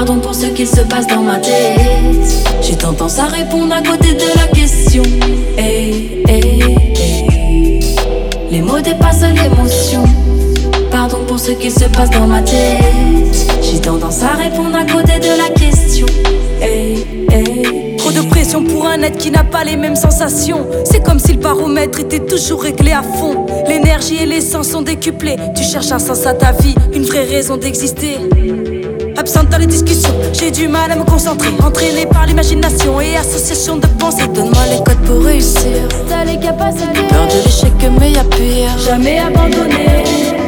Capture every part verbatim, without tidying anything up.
Pardon pour ce qui se passe dans ma tête. J'ai tendance à répondre à côté de la question. Hey, hey, hey. Les mots dépassent l'émotion. Pardon pour ce qui se passe dans ma tête. J'ai tendance à répondre à côté de la question. Hey, hey. Trop de pression pour un être qui n'a pas les mêmes sensations. C'est comme si le baromètre était toujours réglé à fond. L'énergie et l'essence sont décuplées. Tu cherches un sens à ta vie, une vraie raison d'exister. Absente dans les discussions, j'ai du mal à me concentrer. Entraîné par l'imagination et association de pensées. Donne-moi les codes pour réussir. T'as les capacités. Peur de l'échec mais y'a pire. Jamais abandonné.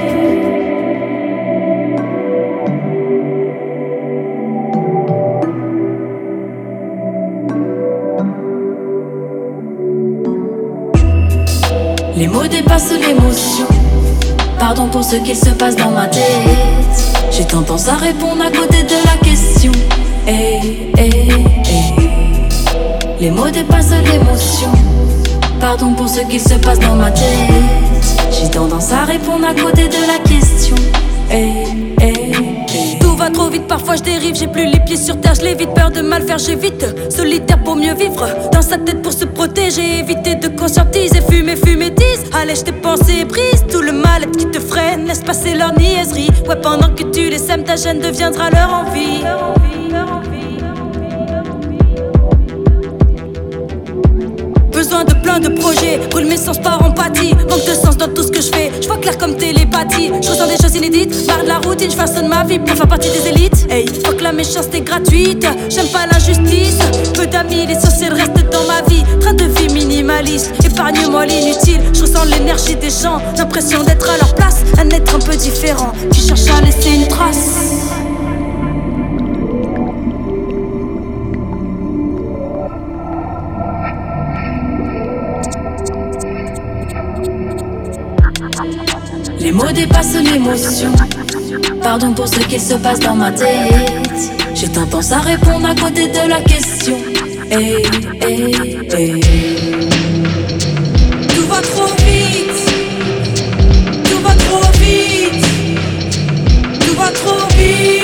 Les mots dépassent l'émotion. Pardon pour ce qui se passe dans ma tête. J'ai tendance à répondre à côté de la question. Hey, hey, hey. Les mots dépassent l'émotion. Pardon pour ce qui se passe dans ma tête. J'ai tendance à répondre à côté de la question. Hey, hey, hey. Tout va trop vite, parfois je dérive. J'ai plus les pieds sur terre, je l'évite. Peur de mal faire, j'évite. Solitaire pour mieux vivre. Dans sa tête pour se protéger. Éviter de conscientiser. Fumer, fumer, dise. Allège tes pensées, brise tout le mal-être qui te freine. Laisse passer leur niaiserie. Ouais, pendant que tu les sèmes, ta gêne deviendra leur envie. Besoin de plein de projets, brûle mes sens par empathie. Manque de sens dans tout ce que je fais, je vois clair comme télépathie. Je ressens des choses inédites, marre de la routine, je façonne ma vie pour faire partie des élites. Hey, faut que la méchanceté gratuite, j'aime pas l'injustice. Peu d'amis, l'essentiel reste dans ma vie. Train de vie minimaliste, épargne-moi l'inutile. Je ressens l'énergie des gens, l'impression d'être à leur place. Un être un peu différent, qui cherche à laisser une trace. Les mots dépassent l'émotion. Pardon pour ce qui se passe dans ma tête. J'ai tendance à répondre à côté de la question. Hey, hey, hey. Tout va trop vite. Tout va trop vite. Tout va trop vite.